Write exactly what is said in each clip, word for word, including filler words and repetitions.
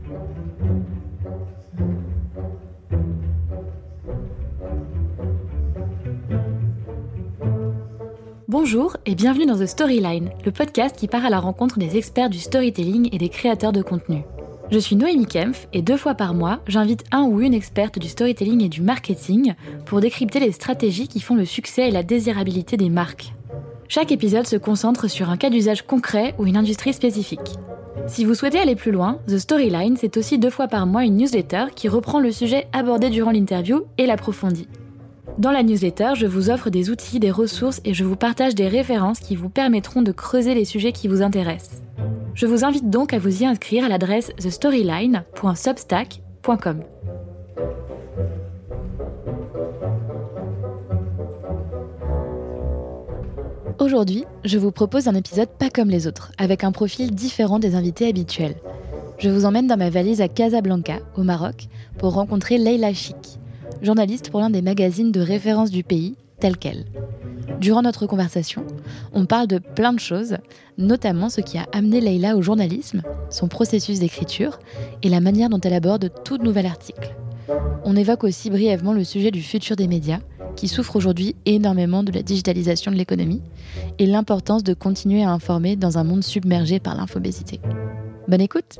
Bonjour et bienvenue dans The Storyline, le podcast qui part à la rencontre des experts du storytelling et des créateurs de contenu. Je suis Noémie Kempf et deux fois par mois, j'invite un ou une experte du storytelling et du marketing pour décrypter les stratégies qui font le succès et la désirabilité des marques. Chaque épisode se concentre sur un cas d'usage concret ou une industrie spécifique. Si vous souhaitez aller plus loin, The Storyline, c'est aussi deux fois par mois une newsletter qui reprend le sujet abordé durant l'interview et l'approfondit. Dans la newsletter, je vous offre des outils, des ressources et je vous partage des références qui vous permettront de creuser les sujets qui vous intéressent. Je vous invite donc à vous y inscrire à l'adresse the storyline point substack point com. Aujourd'hui, je vous propose un épisode pas comme les autres, avec un profil différent des invités habituels. Je vous emmène dans ma valise à Casablanca, au Maroc, pour rencontrer Leila Chic, journaliste pour l'un des magazines de référence du pays, Tel Quel. Durant notre conversation, on parle de plein de choses, notamment ce qui a amené Leila au journalisme, son processus d'écriture et la manière dont elle aborde tout nouvel article. On évoque aussi brièvement le sujet du futur des médias, qui souffre aujourd'hui énormément de la digitalisation de l'économie, et l'importance de continuer à informer dans un monde submergé par l'infobésité. Bonne écoute!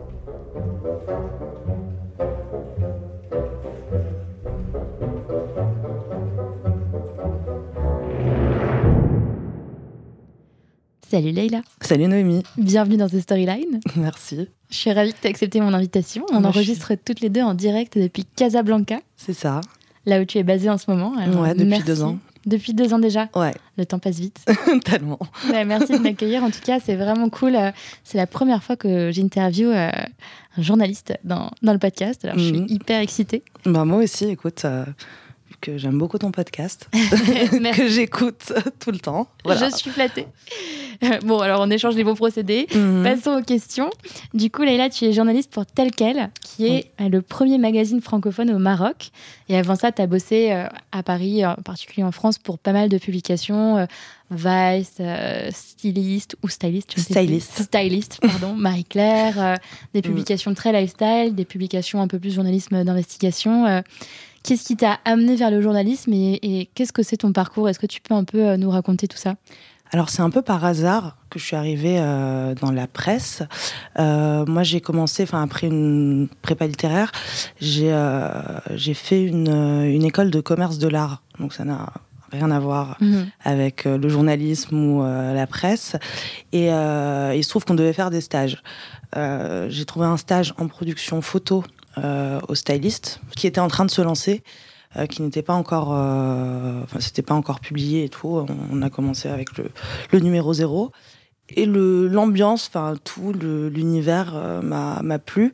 Salut Leila. Salut Noémie. Bienvenue dans The Storyline. Merci. Je suis ravie que tu aies accepté mon invitation. On Moi, enregistre suis... toutes les deux en direct depuis Casablanca. C'est ça. Là où tu es basée en ce moment. Alors, ouais, depuis merci. deux ans. Depuis deux ans déjà. Ouais. Le temps passe vite. Tellement. Ouais, merci de m'accueillir. En tout cas, c'est vraiment cool. C'est la première fois que j'interviewe un journaliste dans, dans le podcast. Alors, je suis mm-hmm. hyper excitée. Bah, moi aussi, écoute... Euh... que j'aime beaucoup ton podcast, que j'écoute tout le temps. Voilà. Je suis flattée. Bon, alors on échange les bons procédés. Mm-hmm. Passons aux questions. Du coup, Leila, tu es journaliste pour Tel Quel, qui est oui. le premier magazine francophone au Maroc. Et avant ça, tu as bossé à Paris, en particulier en France, pour pas mal de publications. Vice, euh, Styliste ou Styliste. Je Styliste. Styliste, pardon. Marie-Claire. Euh, des publications mm. très lifestyle, des publications un peu plus journalisme d'investigation. Euh, Qu'est-ce qui t'a amené vers le journalisme et, et qu'est-ce que c'est ton parcours ? Est-ce que tu peux un peu nous raconter tout ça ? Alors, c'est un peu par hasard que je suis arrivée euh, dans la presse. Euh, moi, j'ai commencé, enfin, après une prépa littéraire, j'ai, euh, j'ai fait une, une école de commerce de l'art. Donc, ça n'a rien à voir mmh. avec euh, le journalisme ou euh, la presse. Et euh, il se trouve qu'on devait faire des stages. Euh, j'ai trouvé un stage en production photo Euh, au styliste, qui était en train de se lancer, euh, qui n'était pas encore, euh, enfin c'était pas encore publié et tout. On, on a commencé avec le, le numéro zéro et le l'ambiance, enfin tout le, l'univers euh, m'a m'a plu.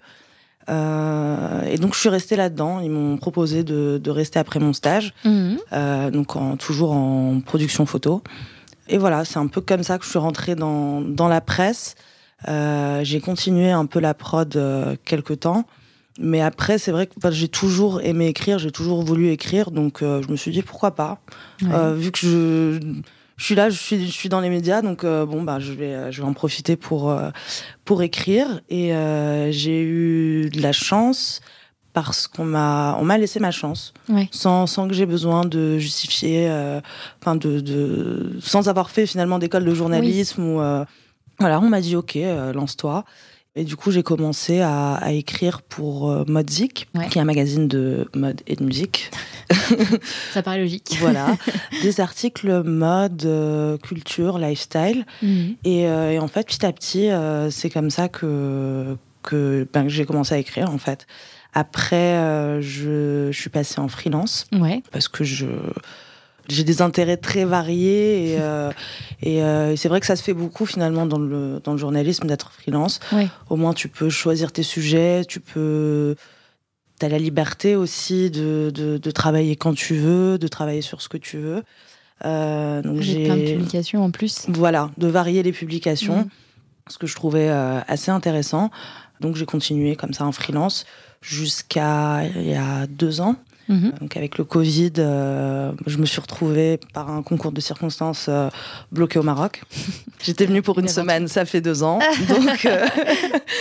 Euh, et donc je suis restée là-dedans. Ils m'ont proposé de, de rester après mon stage, mmh. euh, donc en, toujours en production photo. Et voilà, c'est un peu comme ça que je suis rentrée dans dans la presse. Euh, j'ai continué un peu la prod euh, quelque temps. Mais après, c'est vrai que enfin, j'ai toujours aimé écrire, j'ai toujours voulu écrire, donc euh, je me suis dit pourquoi pas. Ouais. Euh, vu que je, je suis là, je suis, je suis dans les médias, donc euh, bon, bah, je vais, je vais en profiter pour, euh, pour écrire. Et euh, j'ai eu de la chance parce qu'on m'a, on m'a laissé ma chance, ouais. sans, sans que j'ai besoin de justifier, euh, enfin de, de, sans avoir fait finalement d'école de journalisme. Oui. Ou, euh, voilà, on m'a dit ok, euh, lance-toi. Et du coup, j'ai commencé à, à écrire pour euh, Modezik, ouais. qui est un magazine de mode et de musique. Ça paraît logique. Voilà, des articles mode, euh, culture, lifestyle. Mm-hmm. Et, euh, et en fait, petit à petit, euh, c'est comme ça que, que, ben, que j'ai commencé à écrire, en fait. Après, euh, je, je suis passée en freelance, ouais. parce que je... j'ai des intérêts très variés et, euh, et euh, c'est vrai que ça se fait beaucoup finalement dans le, dans le journalisme d'être freelance. Oui. Au moins tu peux choisir tes sujets, tu peux... t'as la liberté aussi de, de, de travailler quand tu veux, de travailler sur ce que tu veux. Euh, donc j'ai plein de publications en plus. Voilà, de varier les publications, mmh. ce que je trouvais euh, assez intéressant. Donc j'ai continué comme ça en freelance jusqu'à il y a deux ans. Mmh. Donc avec le Covid, euh, je me suis retrouvée par un concours de circonstances euh, bloquée au Maroc. J'étais venue pour une semaine, ça fait deux ans. Donc euh,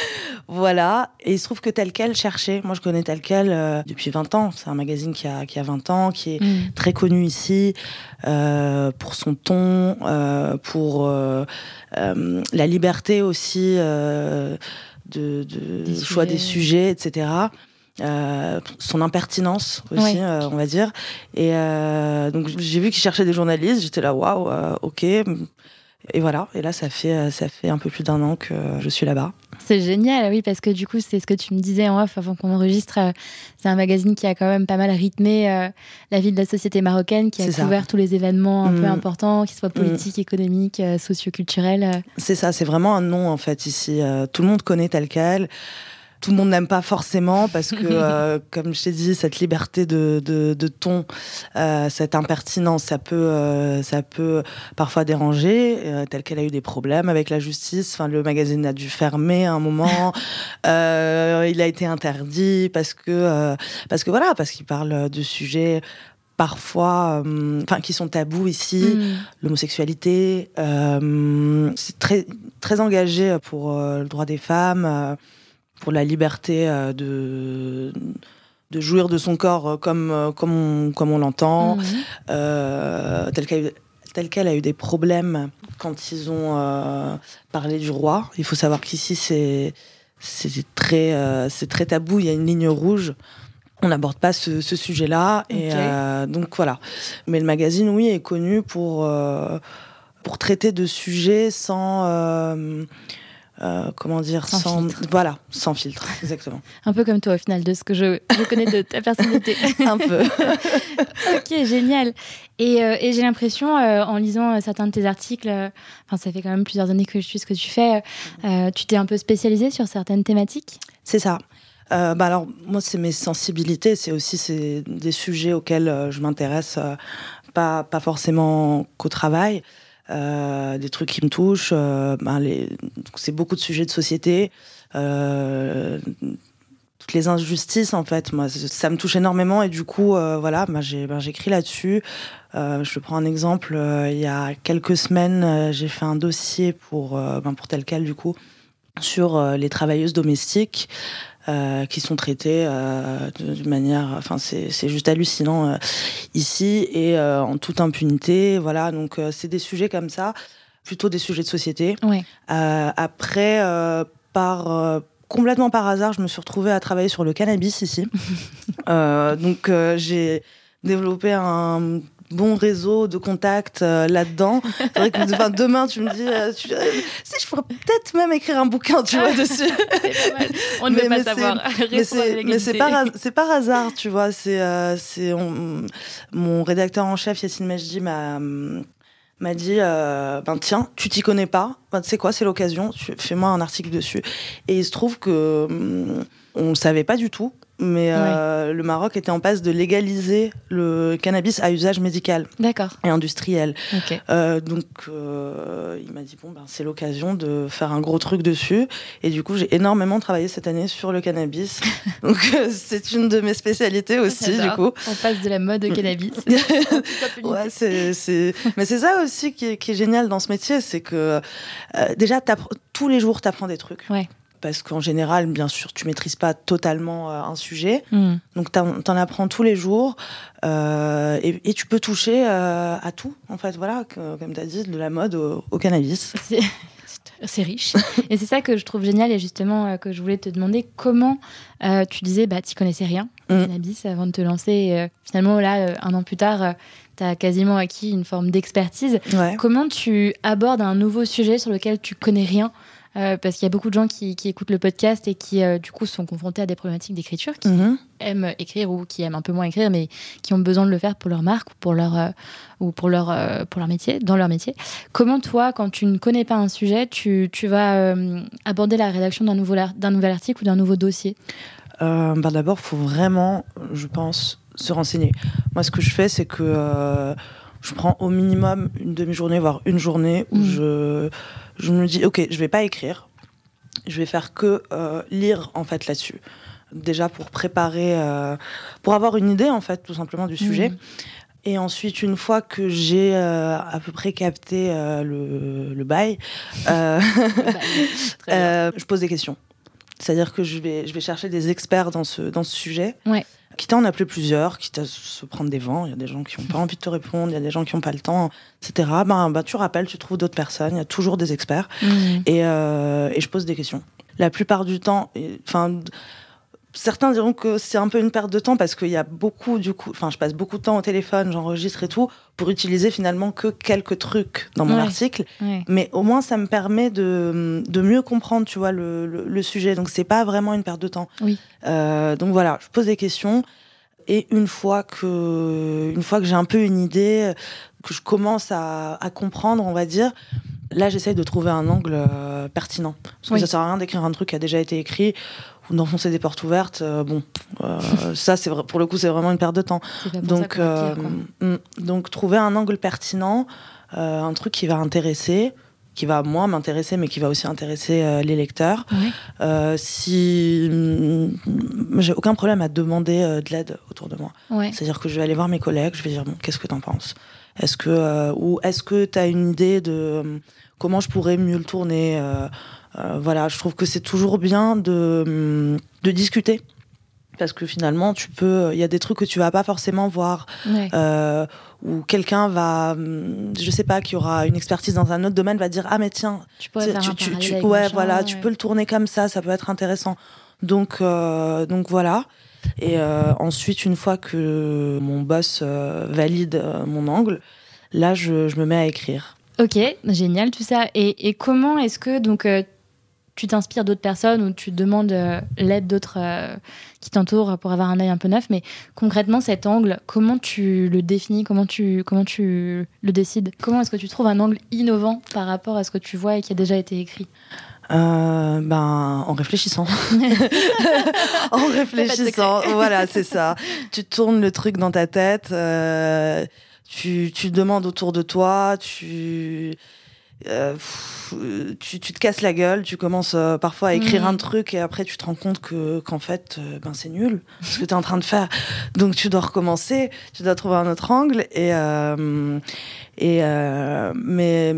Voilà, et il se trouve que Tel Quel cherchait. Moi, je connais Tel Quel euh, depuis vingt ans. C'est un magazine qui a, qui a vingt ans, qui est mmh. très connu ici euh, pour son ton, euh, pour euh, euh, la liberté aussi euh, de, de des choix sujets. des sujets, et cetera. Euh, son impertinence aussi, ouais. euh, on va dire. Et euh, donc, j'ai vu qu'il cherchait des journalistes. J'étais là, waouh, euh, ok. Et voilà, et là, ça fait, ça fait un peu plus d'un an que je suis là-bas. C'est génial, oui, parce que du coup, c'est ce que tu me disais en off avant qu'on enregistre. Euh, c'est un magazine qui a quand même pas mal rythmé euh, la vie de la société marocaine, qui a c'est couvert ça. Tous les événements un mmh. peu importants, qu'ils soient politiques, mmh. économiques, euh, socioculturels. Euh. C'est ça, c'est vraiment un nom, en fait, ici. Euh, tout le monde connaît Tel Quel. Tout le monde n'aime pas forcément parce que, euh, comme je t'ai dit, cette liberté de, de, de ton, euh, cette impertinence, ça peut, euh, ça peut parfois déranger. Euh, Tel Quel a eu des problèmes avec la justice. Enfin, le magazine a dû fermer à un moment. euh, il a été interdit parce que, euh, parce que voilà, parce qu'il parle de sujets parfois, enfin, euh, qui sont tabous ici, mmh. l'homosexualité. Euh, c'est très, très engagé pour euh, le droit des femmes. Euh, pour la liberté euh, de, de jouir de son corps comme, euh, comme, on, comme on l'entend. Mmh. Euh, tel, quel, tel quel a eu des problèmes quand ils ont euh, parlé du roi. Il faut savoir qu'ici, c'est, c'est, très, euh, c'est très tabou, il y a une ligne rouge. On n'aborde pas ce, ce sujet-là. Okay. Et euh, donc voilà. Mais le magazine, oui, est connu pour, euh, pour traiter de sujets sans... Euh, Euh, comment dire, sans, sans filtre. Voilà, sans filtre, exactement. Un peu comme toi au final, de ce que je, je connais de ta personnalité. Un peu. Ok, génial. Et, euh, et j'ai l'impression, euh, en lisant euh, certains de tes articles, enfin euh, ça fait quand même plusieurs années que je suis ce que tu fais, euh, tu t'es un peu spécialisée sur certaines thématiques. C'est ça. Euh, bah alors moi c'est mes sensibilités, c'est aussi c'est des sujets auxquels euh, je m'intéresse, euh, pas pas forcément qu'au travail. Euh, des trucs qui me touchent, euh, ben les, c'est beaucoup de sujets de société, euh, toutes les injustices en fait, moi ça me touche énormément et du coup euh, voilà, ben j'ai, ben j'écris là-dessus. Euh, je te prends un exemple, euh, il y a quelques semaines euh, j'ai fait un dossier pour, euh, ben pour Tel Quel du coup, sur euh, les travailleuses domestiques. Euh, qui sont traitées euh, de, de manière, enfin c'est c'est juste hallucinant euh, ici et euh, en toute impunité, voilà. Donc euh, c'est des sujets comme ça, plutôt des sujets de société. Ouais. Euh, après, euh, par euh, complètement par hasard, je me suis retrouvée à travailler sur le cannabis ici. euh, donc euh, j'ai développé un bon réseau de contacts euh, là-dedans. C'est vrai que enfin, demain, tu me dis, euh, tu, euh, si je pourrais peut-être même écrire un bouquin, tu vois, dessus. C'est pas mal. On ne veut pas mais savoir. C'est, mais c'est, mais c'est par, c'est par hasard, tu vois. C'est, euh, c'est on, mon rédacteur en chef, Yassine Mejdi, m'a, m'a dit, euh, ben tiens, tu t'y connais pas, ben, tu sais quoi, c'est l'occasion, tu, fais-moi un article dessus. Et il se trouve que hum, on ne savait pas du tout. Mais euh, ouais. le Maroc était en passe de légaliser le cannabis à usage médical. D'accord. Et industriel. Okay. Euh, donc, euh, il m'a dit, bon, ben, c'est l'occasion de faire un gros truc dessus. Et du coup, j'ai énormément travaillé cette année sur le cannabis. Donc, euh, c'est une de mes spécialités aussi, J'adore. du coup. On passe de la mode au cannabis. Ouais, c'est, c'est... Mais c'est ça aussi qui est, qui est génial dans ce métier, c'est que euh, déjà, tous les jours, tu apprends des trucs. Ouais. Parce qu'en général, bien sûr, tu maîtrises pas totalement euh, un sujet. Mmh. Donc, t'en, t'en apprends tous les jours. Euh, et, et tu peux toucher euh, à tout, en fait. Voilà, que, comme tu as dit, de la mode au, au cannabis. C'est, c'est riche. Et c'est ça que je trouve génial et justement euh, que je voulais te demander comment euh, tu disais, bah, tu connaissais rien au mmh. cannabis avant de te lancer. Et, euh, finalement, là, euh, un an plus tard, euh, tu as quasiment acquis une forme d'expertise. Ouais. Comment tu abordes un nouveau sujet sur lequel tu connais rien ? Euh, parce qu'il y a beaucoup de gens qui, qui écoutent le podcast et qui, euh, du coup, sont confrontés à des problématiques d'écriture, qui mmh. aiment écrire ou qui aiment un peu moins écrire, mais qui ont besoin de le faire pour leur marque ou pour leur, euh, ou pour leur, euh, pour leur métier, dans leur métier. Comment, toi, quand tu ne connais pas un sujet, tu, tu vas euh, aborder la rédaction d'un, nouveau, d'un nouvel article ou d'un nouveau dossier ? euh, bah D'abord, il faut vraiment, je pense, se renseigner. Moi, ce que je fais, c'est que euh, je prends au minimum une demi-journée, voire une journée, où mmh. je... Je me dis, ok, je vais pas écrire, je vais faire que euh, lire en fait là-dessus. Déjà pour préparer, euh, pour avoir une idée en fait tout simplement du sujet. Mmh. Et ensuite, une fois que j'ai euh, à peu près capté euh, le, le bail, euh, euh, je pose des questions. C'est-à-dire que je vais, je vais chercher des experts dans ce, dans ce sujet. Ouais. Quitte à en appeler plusieurs, quitte à se prendre des vents. Il y a des gens qui n'ont pas envie de te répondre, il y a des gens qui n'ont pas le temps, et cetera. Ben, ben, tu rappelles, tu trouves d'autres personnes, il y a toujours des experts. Mmh. Et, euh, et je pose des questions. La plupart du temps, enfin... Certains diront que c'est un peu une perte de temps parce qu'il y a beaucoup, du coup, enfin, je passe beaucoup de temps au téléphone, j'enregistre et tout, pour utiliser finalement que quelques trucs dans mon ouais. article. Ouais. Mais au moins, ça me permet de, de mieux comprendre, tu vois, le, le, le sujet. Donc, c'est pas vraiment une perte de temps. Oui. Euh, donc voilà, je pose des questions et une fois que, une fois que j'ai un peu une idée, que je commence à, à comprendre, on va dire, là, j'essaye de trouver un angle euh, pertinent. Parce que oui. ça sert à rien d'écrire un truc qui a déjà été écrit ou d'enfoncer des portes ouvertes. Euh, bon, euh, ça, c'est vrai, pour le coup, c'est vraiment une perte de temps. Donc, euh, dire, donc, trouver un angle pertinent, euh, un truc qui va intéresser, qui va, moi, m'intéresser, mais qui va aussi intéresser euh, les lecteurs. Oui. Euh, si... J'ai aucun problème à demander euh, de l'aide autour de moi. Oui. C'est-à-dire que je vais aller voir mes collègues, je vais dire, bon, qu'est-ce que t'en penses ? Est-ce que, euh, ou est-ce que t'as une idée de euh, comment je pourrais mieux le tourner ? euh, euh, Voilà, je trouve que c'est toujours bien de, de discuter. Parce que finalement, tu peux, il y a des trucs que tu vas pas forcément voir, ouais. euh, où quelqu'un va, je sais pas, qui aura une expertise dans un autre domaine, va dire ah mais tiens, tu pourrais faire tu, un tu, parallèle tu, avec ouais, machin, voilà, ouais. tu peux le tourner comme ça, ça peut être intéressant. Donc, euh, donc voilà. Et euh, ensuite, une fois que mon boss euh, valide euh, mon angle, là, je, je me mets à écrire. Ok, génial tout ça. Et, et comment est-ce que donc euh, tu t'inspires d'autres personnes ou tu demandes euh, l'aide d'autres euh, qui t'entourent pour avoir un œil un peu neuf, mais concrètement cet angle, comment tu le définis, comment tu, comment tu le décides ? Comment est-ce que tu trouves un angle innovant par rapport à ce que tu vois et qui a déjà été écrit ? Euh, ben, en réfléchissant. en réfléchissant, voilà, c'est ça. Tu tournes le truc dans ta tête, euh, tu, tu demandes autour de toi, tu... Euh, tu, tu te casses la gueule, tu commences euh, parfois à écrire mmh. un truc et après tu te rends compte que, qu'en fait euh, ben, c'est nul ce que tu es en train de faire, donc tu dois recommencer, tu dois trouver un autre angle et, euh, et euh, mais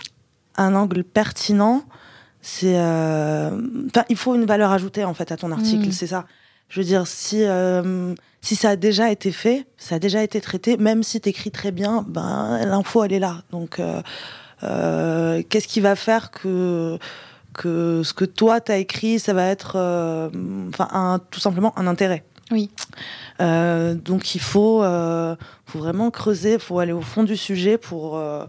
un angle pertinent, c'est euh, il faut une valeur ajoutée en fait à ton article, mmh. c'est ça. Je veux dire, si, euh, si ça a déjà été fait, ça a déjà été traité, même si t'écris très bien, ben, l'info elle est là, donc euh, Euh, qu'est-ce qui va faire que, que ce que toi t'as écrit, ça va être euh, enfin, un, tout simplement un intérêt. Oui. Euh, donc il faut, euh, faut vraiment creuser, il faut aller au fond du sujet pour euh,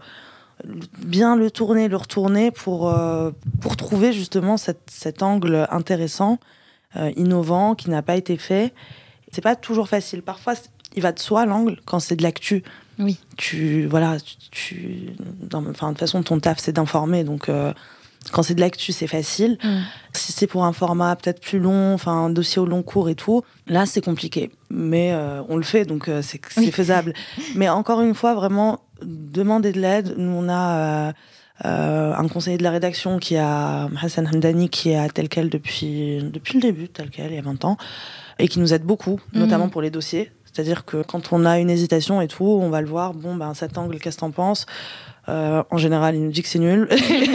bien le tourner, le retourner pour, euh, pour trouver justement cette, cet angle intéressant, euh, innovant, qui n'a pas été fait. C'est pas toujours facile. Parfois, il va de soi l'angle quand c'est de l'actu. Oui. Tu, voilà, tu, tu dans, enfin, de toute façon, ton taf, c'est d'informer. Donc, euh, quand c'est de l'actu, c'est facile. Mm. Si c'est pour un format peut-être plus long, enfin, un dossier au long cours et tout, là, c'est compliqué. Mais euh, on le fait, donc euh, c'est, c'est oui. faisable. Mais encore une fois, vraiment, demander de l'aide. Nous, on a euh, euh, un conseiller de la rédaction qui a Hassan Hamdani, qui est à Tel Quel depuis, depuis le début, Tel Quel, il y a vingt ans, et qui nous aide beaucoup, mm. notamment pour les dossiers. C'est-à-dire que quand on a une hésitation et tout, on va le voir, bon, ben, cet angle, qu'est-ce que t'en penses ? euh, En général, il nous dit que c'est nul.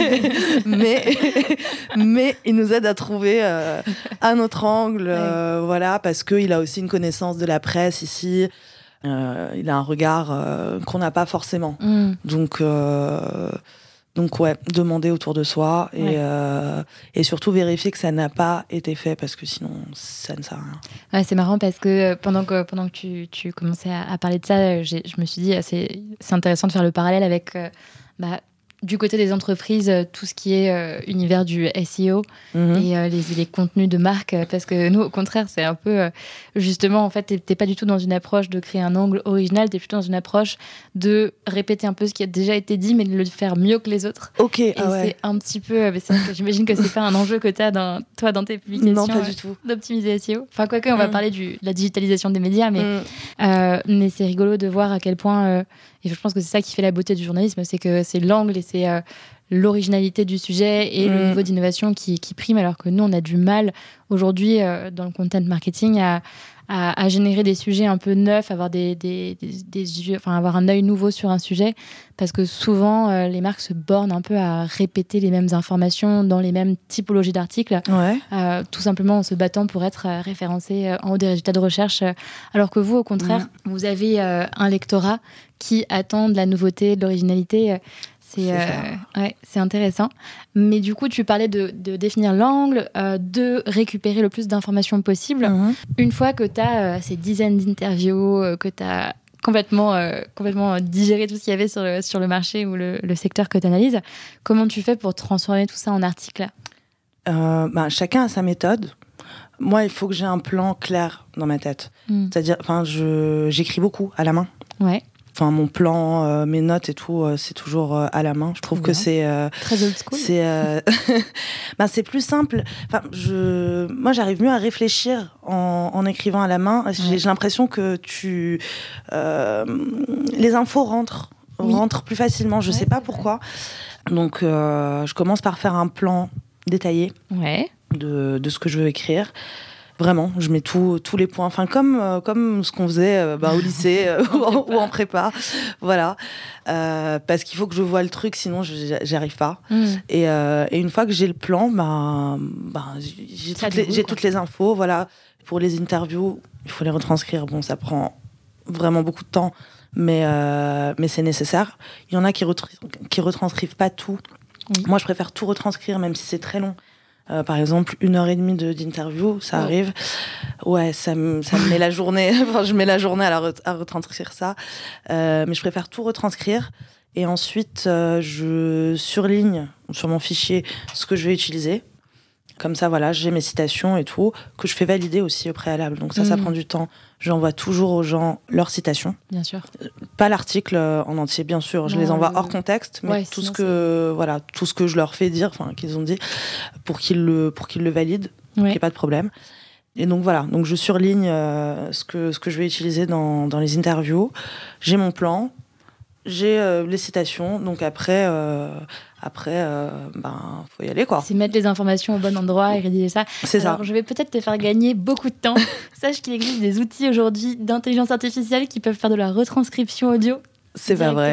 mais, mais il nous aide à trouver euh, un autre angle, euh, ouais. voilà, parce qu'il a aussi une connaissance de la presse ici. Euh, il a un regard euh, qu'on n'a pas forcément. Mm. Donc... Euh, Donc ouais, demander autour de soi et, ouais. euh, et surtout vérifier que ça n'a pas été fait parce que sinon ça ne sert à rien. Ouais, c'est marrant parce que pendant que, pendant que tu, tu commençais à, à parler de ça, j'ai, je me suis dit c'est, c'est intéressant de faire le parallèle avec euh, bah, du côté des entreprises, tout ce qui est euh, univers du S E O mmh. et euh, les, les contenus de marque, parce que nous, au contraire, c'est un peu, euh, justement, en fait, t'es, t'es pas du tout dans une approche de créer un angle original, t'es plutôt dans une approche de répéter un peu ce qui a déjà été dit, mais de le faire mieux que les autres. Ok, et ah ouais. c'est un petit peu, euh, c'est vrai que j'imagine que c'est pas un enjeu que t'as, dans, toi, dans tes publications. Non, pas euh, du tout. D'optimiser S E O. Enfin, quoique, on mmh. va parler du, de la digitalisation des médias, mais, mmh. euh, mais c'est rigolo de voir à quel point, euh, et je pense que c'est ça qui fait la beauté du journalisme, c'est que c'est l'angle et c'est... Euh, l'originalité du sujet et mmh. le niveau d'innovation qui, qui prime, alors que nous, on a du mal aujourd'hui euh, dans le content marketing à, à, à générer des sujets un peu neufs, avoir, des, des, des, des yeux, enfin, avoir un œil nouveau sur un sujet, parce que souvent, euh, les marques se bornent un peu à répéter les mêmes informations dans les mêmes typologies d'articles, ouais. euh, tout simplement en se battant pour être euh, référencé euh, en haut des résultats de recherche, euh, alors que vous, au contraire, mmh. vous avez euh, un lectorat qui attend de la nouveauté, de l'originalité. Euh, C'est, c'est, euh, ouais, c'est intéressant. Mais du coup, tu parlais de, de définir l'angle, euh, de récupérer le plus d'informations possible. Mmh. Une fois que tu as euh, ces dizaines d'interviews, euh, que tu as complètement, euh, complètement digéré tout ce qu'il y avait sur le, sur le marché ou le, le secteur que tu analyses, comment tu fais pour transformer tout ça en article ? euh, bah, Chacun a sa méthode. Moi, il faut que j'ai un plan clair dans ma tête. Mmh. C'est-à-dire, je, j'écris beaucoup à la main. Ouais. Enfin, mon plan, euh, mes notes et tout, euh, c'est toujours euh, à la main. Je trouve que c'est euh, très old school. C'est, euh... ben, c'est plus simple. Enfin, je, moi, j'arrive mieux à réfléchir en, en écrivant à la main. Ouais. J'ai, j'ai l'impression que tu, euh, les infos rentrent, oui. rentrent plus facilement. Je ouais, sais pas pourquoi. Vrai. Donc, euh, je commence par faire un plan détaillé ouais. de, de ce que je veux écrire. Vraiment, je mets tout, tous les points, enfin comme euh, comme ce qu'on faisait euh, bah, au lycée euh, ou, en, ou en prépa, voilà, euh, parce qu'il faut que je vois le truc, sinon je, j'y arrive pas. Mm. Et, euh, et une fois que j'ai le plan, bah, bah j'ai, toutes les, j'ai toutes les infos, voilà. Pour les interviews, il faut les retranscrire. Bon, ça prend vraiment beaucoup de temps, mais euh, mais c'est nécessaire. Il y en a qui retr- qui retranscrivent pas tout. Oui. Moi, je préfère tout retranscrire, même si c'est très long. Euh, par exemple, une heure et demie de, d'interview, ça oh. arrive. Ouais, ça me, ça me met la journée. Enfin, je mets la journée à, la re- à retranscrire ça. Euh, mais je préfère tout retranscrire. Et ensuite, euh, je surligne sur mon fichier ce que je vais utiliser. Comme ça, voilà, j'ai mes citations et tout, que je fais valider aussi au préalable. Donc ça, mmh. ça prend du temps. J'envoie toujours aux gens leurs citations. Bien sûr. Pas l'article en entier, bien sûr. Je non, les envoie euh... hors contexte, mais ouais, tout ce que, c'est... voilà, tout ce que je leur fais dire, enfin, qu'ils ont dit, pour qu'ils le, pour qu'ils le valident, ouais. qu'il n'y ait pas de problème. Et donc voilà, donc je surligne euh, ce que, ce que je vais utiliser dans, dans les interviews. J'ai mon plan. J'ai euh, les citations, donc après, euh, après, euh, ben, faut y aller, quoi. C'est mettre les informations au bon endroit et rédiger ça. C'est Alors, ça. Je vais peut-être te faire gagner beaucoup de temps. Sache qu'il existe des outils aujourd'hui d'intelligence artificielle qui peuvent faire de la retranscription audio. C'est pas vrai.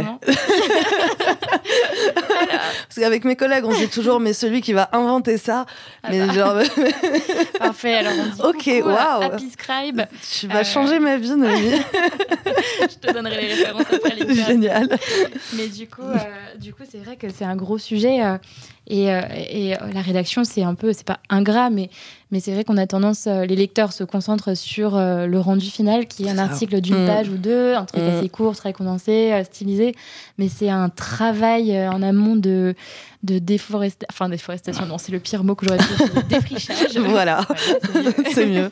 Parce qu'avec mes collègues, on dit toujours, mais celui qui va inventer ça. Ah mais bah. genre. Parfait, alors on dit ok, waouh. Happy Scribe. Tu vas euh... changer ma vie, Noémie. Je te donnerai les références après les Génial. Mais du coup, euh, du coup, c'est vrai que c'est un gros sujet. Euh, et, euh, et euh, la rédaction, c'est un peu, c'est pas ingrat, mais, mais c'est vrai qu'on a tendance, euh, les lecteurs se concentrent sur euh, le rendu final, qui est un article d'une mmh. page ou deux, un truc mmh. assez court, très condensé, euh, stylisé. Mais c'est un travail euh, en amont de, de déforestation. Enfin, déforestation, non, c'est le pire mot que j'aurais pu utiliser. Défrichage. Voilà, voilà c'est, c'est mieux.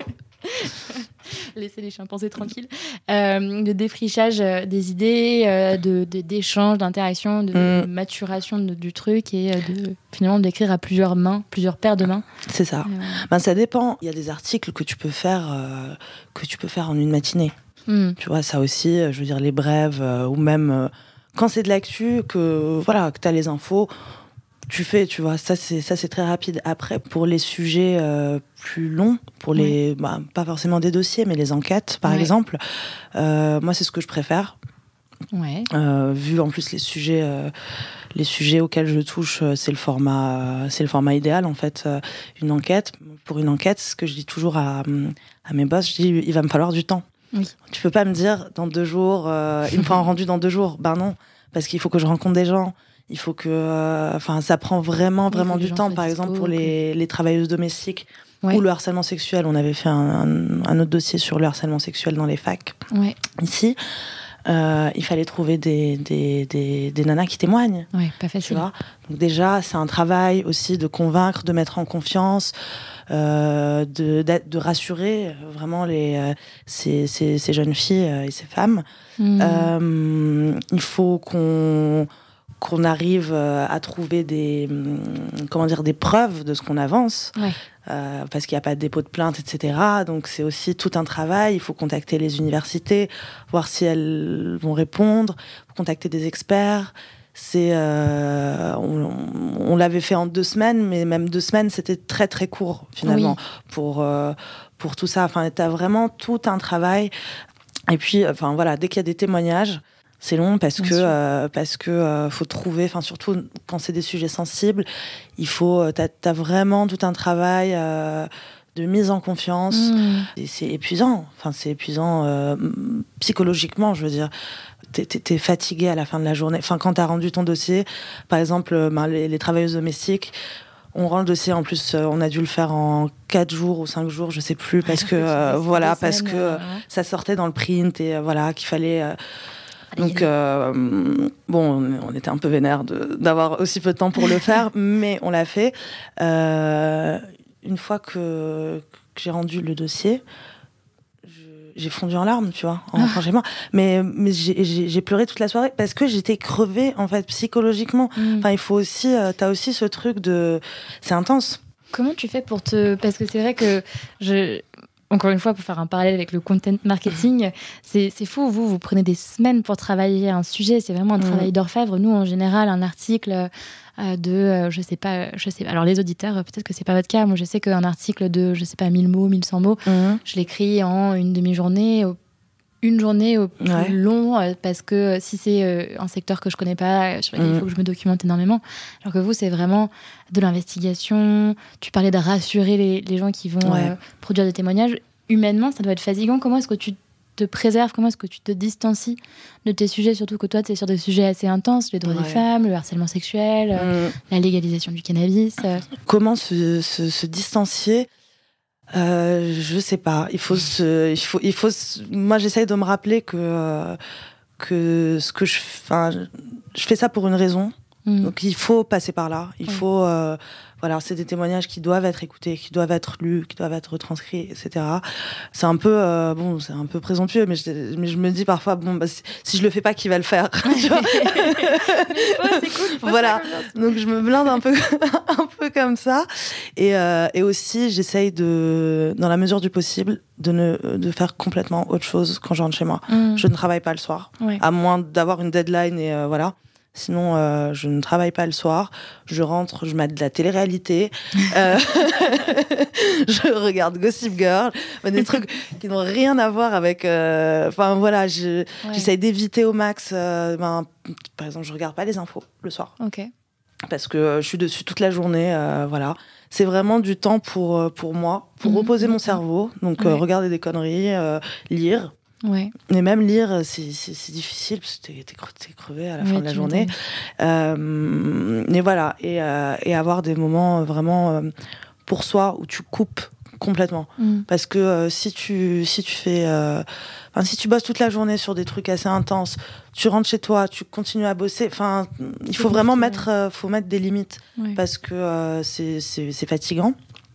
Laisser les chimpanzés tranquilles. Euh, de défrichage euh, des idées, euh, de, de, d'échange, d'interaction, de, mm. de maturation de, du truc et euh, de, finalement d'écrire à plusieurs mains, plusieurs paires de mains. C'est ça. Euh... Ben, ça dépend. Il y a des articles que tu peux faire, euh, que tu peux faire en une matinée. Mm. Tu vois, ça aussi, je veux dire, les brèves, euh, ou même euh, quand c'est de l'actu, que, voilà, que tu as les infos. Tu fais, tu vois, ça c'est, ça c'est très rapide. Après, pour les sujets euh, plus longs, pour les, ouais. bah, pas forcément des dossiers, mais les enquêtes, par ouais. exemple, euh, moi c'est ce que je préfère. Ouais. Euh, vu en plus les sujets, euh, les sujets auxquels je touche, euh, c'est le format, euh, c'est le format idéal en fait. Euh, une enquête, pour une enquête, ce que je dis toujours à, à mes boss, je dis, il va me falloir du temps. Oui. Tu peux pas me dire dans deux jours, euh, il me faut un rendu dans deux jours. Ben non, parce qu'il faut que je rencontre des gens. Il faut que, enfin, euh, ça prend vraiment, vraiment du temps. Par exemple, pour les, les travailleuses domestiques ouais. ou le harcèlement sexuel. On avait fait un, un, un autre dossier sur le harcèlement sexuel dans les facs. Ouais. Ici, euh, il fallait trouver des, des, des, des nanas qui témoignent. Ouais, pas facile. Tu vois. Donc déjà, c'est un travail aussi de convaincre, de mettre en confiance, euh, de, de, de rassurer vraiment les, euh, ces, ces, ces jeunes filles et ces femmes. Mmh. Euh, il faut qu'on... qu'on arrive à trouver des, comment dire, des preuves de ce qu'on avance, ouais. euh, parce qu'il n'y a pas de dépôt de plainte, et cetera. Donc c'est aussi tout un travail. Il faut contacter les universités, voir si elles vont répondre, contacter des experts. c'est, euh, on, on l'avait fait en deux semaines, mais même deux semaines, c'était très très court finalement oui. pour euh, pour tout ça. Enfin, t'as vraiment tout un travail. Et puis, enfin voilà, dès qu'il y a des témoignages, c'est long parce Bien que euh, parce que euh, faut trouver, enfin surtout quand c'est des sujets sensibles, il faut, t'as, t'as vraiment tout un travail. Euh, de mise en confiance. Mmh. Et c'est épuisant. Enfin, c'est épuisant euh, psychologiquement, je veux dire. T'es, t'es, t'es fatigué à la fin de la journée. Enfin, quand t'as rendu ton dossier, par exemple, ben, les, les travailleuses domestiques, on rend le dossier, en plus, euh, on a dû le faire en quatre jours ou cinq jours, je sais plus, parce que, euh, voilà, parce que euh, ça sortait dans le print et euh, voilà, qu'il fallait... Euh, Donc, euh, bon, on était un peu vénère de, d'avoir aussi peu de temps pour le faire, mais on l'a fait. Euh, une fois que, que j'ai rendu le dossier, je, j'ai fondu en larmes, tu vois, en rentrant chez moi. Mais, mais j'ai, j'ai, j'ai pleuré toute la soirée parce que j'étais crevée, en fait, psychologiquement. Mm. Enfin, il faut aussi... Euh, t'as aussi ce truc de... C'est intense. Comment tu fais pour te... Parce que c'est vrai que je... Encore une fois, pour faire un parallèle avec le content marketing, c'est, c'est fou. Vous, vous prenez des semaines pour travailler un sujet. C'est vraiment un mmh. travail d'orfèvre. Nous, en général, un article euh, de, euh, je sais pas, je sais. Alors les auditeurs, peut-être que c'est pas votre cas. Moi, je sais qu'un article de, je sais pas, mille mots, mille cent mots, mmh. je l'écris en une demi-journée. Au une journée au plus ouais. long, euh, parce que si c'est euh, un secteur que je connais pas, sur lequel mmh. il faut que je me documente énormément. Alors que vous, c'est vraiment de l'investigation. Tu parlais de rassurer les, les gens qui vont ouais. euh, produire des témoignages. Humainement, ça doit être fatigant. Comment est-ce que tu te préserves? Comment est-ce que tu te distancies de tes sujets? Surtout que toi, tu es sur des sujets assez intenses, les droits ouais. des femmes, le harcèlement sexuel, mmh. euh, la légalisation du cannabis. Euh. Comment se, se, se distancier? Euh, je sais pas. Il faut se, il faut, il faut. Se, moi, j'essaye de me rappeler que euh, que ce que je, enfin, je fais ça pour une raison. Mmh. Donc, il faut passer par là. Il oui. faut, euh, voilà, c'est des témoignages qui doivent être écoutés, qui doivent être lus, qui doivent être retranscrits, et cetera. C'est un peu, euh, bon, c'est un peu présomptueux, mais je, mais je me dis parfois, bon, bah, si, si je le fais pas, qui va le faire? Tu vois. Oh, c'est cool. Voilà. Donc, je me blinde un peu, un peu comme ça. Et, euh, et aussi, j'essaye de, dans la mesure du possible, de ne, de faire complètement autre chose quand je rentre chez moi. Mmh. Je ne travaille pas le soir, ouais. à moins d'avoir une deadline et euh, voilà. Sinon, euh, je ne travaille pas le soir. Je rentre, je mate de la télé-réalité. euh, je regarde Gossip Girl. Des trucs qui n'ont rien à voir avec... Enfin, euh, voilà, je, ouais. j'essaye d'éviter au max... Euh, ben, par exemple, je ne regarde pas les infos le soir. Ok. Parce que euh, je suis dessus toute la journée. Euh, voilà. C'est vraiment du temps pour, pour moi, pour mmh. reposer mmh. mon cerveau. Donc, ouais. euh, regarder des conneries, euh, lire. Ouais. Mais même lire, c'est, c'est, c'est difficile parce que t'es, t'es, cre- t'es crevé à la ouais, fin de la journée. Euh, mais voilà, et, euh, et avoir des moments vraiment euh, pour soi où tu coupes complètement. Mm. Parce que euh, si tu si tu fais, euh, enfin si tu bosses toute la journée sur des trucs assez intenses, tu rentres chez toi, tu continues à bosser. Enfin, il faut vraiment mettre, euh, faut mettre des limites ouais. parce que euh, c'est, c'est c'est fatigant.